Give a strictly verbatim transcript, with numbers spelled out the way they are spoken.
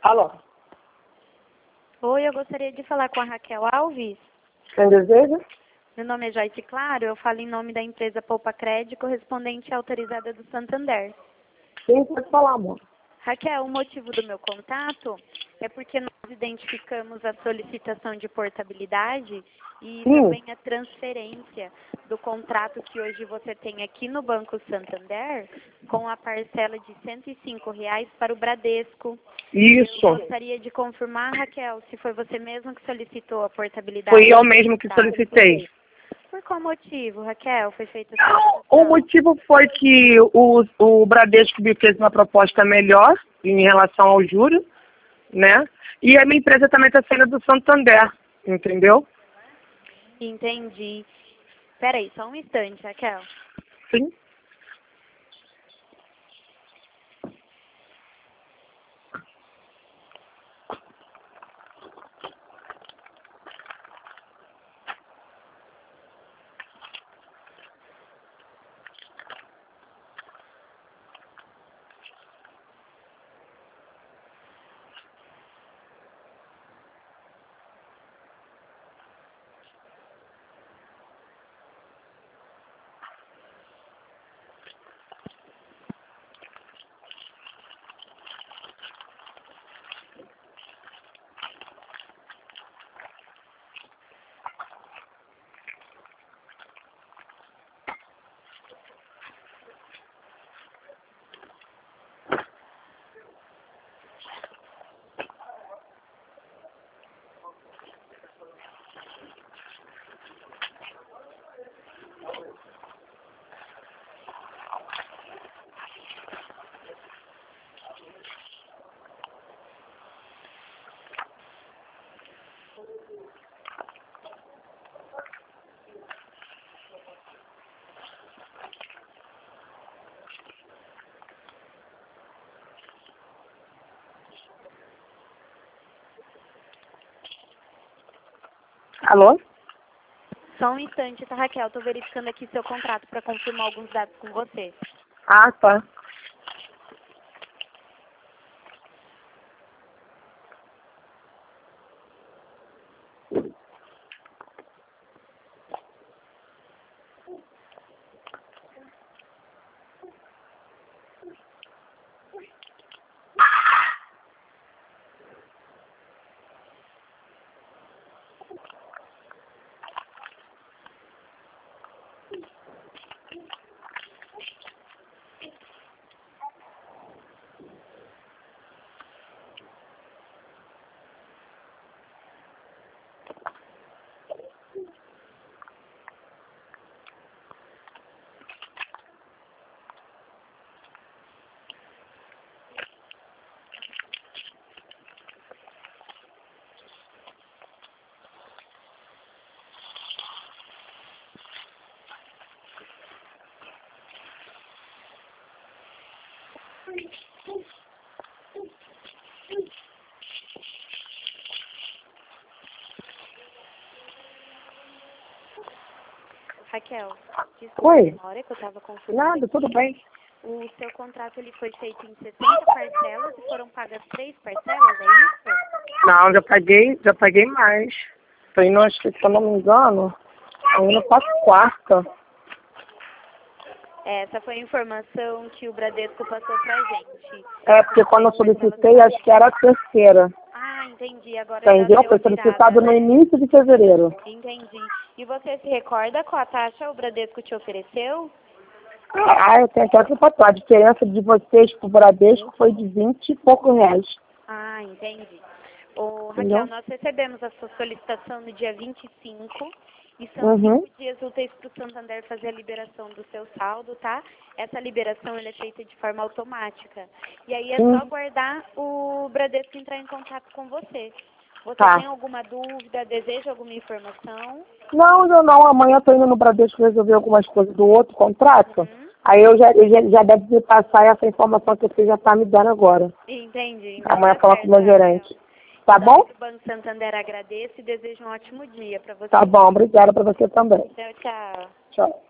Alô? Oi, eu gostaria de falar com a Raquel Alves. Quem deseja? Meu nome é Joyce Claro, eu falo em nome da empresa Poupa Crédito, correspondente autorizada do Santander. Sim, pode falar, amor. Raquel, o motivo do meu contato é porque nós identificamos a solicitação de portabilidade e Sim. também a transferência do contrato que hoje você tem aqui no Banco Santander com a parcela de cento e cinco reais para o Bradesco. Isso. Eu gostaria de confirmar, Raquel, se foi você mesmo que solicitou a portabilidade. Foi eu mesmo que tá? solicitei. Por qual motivo, Raquel, foi feita a O solicitação? motivo foi que o, o Bradesco me fez uma proposta melhor em relação ao juro, né? E a minha empresa também está saindo do Santander, entendeu? Entendi. Peraí, só um instante, Raquel. Sim. Alô? Só um instante, tá, Raquel? Estou verificando aqui seu contrato para confirmar alguns dados com você. Ah, tá. Raquel, desculpa Oi. a demora que eu estava confirmando. Nada, tudo bem. O seu contrato ele foi feito em sessenta parcelas e foram pagas três parcelas, é isso? Não, já paguei, já paguei mais. Tô indo, acho que, se eu não me engano, tô indo pra quarta. Essa foi a informação que o Bradesco passou pra gente. É, porque quando eu solicitei, acho que era a terceira. Ah, entendi. Agora já Entendeu? deu Foi a virada, solicitado no né? início de fevereiro. Entendi. E você se recorda qual a taxa o Bradesco te ofereceu? Ah, eu tenho até que falar. A diferença de vocês pro Bradesco foi de vinte e poucos reais. Ah, entendi. Ô, Entendeu? Raquel, nós recebemos a sua solicitação no dia vinte e cinco e são Uhum. cinco dias úteis para o Santander fazer a liberação do seu saldo, tá? Essa liberação ela é feita de forma automática. E aí é Sim. só aguardar o Bradesco entrar em contato com você. Você Tá. tem alguma dúvida, deseja alguma informação? Não, não, não. Amanhã eu tô indo no Bradesco resolver algumas coisas do outro contrato. Uhum. Aí eu já, ele já, já deve me passar essa informação que você já tá me dando agora. Entendi. Então Amanhã tá falar com o certo, meu gerente. Raquel. Tá Em nome bom? do Banco Santander agradeço e desejo um ótimo dia para você. Tá bom. Obrigada pra você também. Tchau, tchau. Tchau.